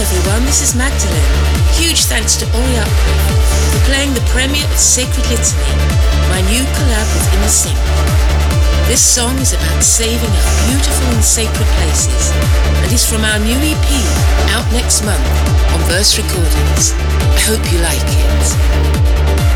everyone, this is Magdalene. Huge thanks to Ori Uplift for playing the premiere of Sacred Litany, my new collab with Inner Sync. This song is about saving our beautiful and sacred places and is from our new EP out next month on Verse Recordings. I hope you like it.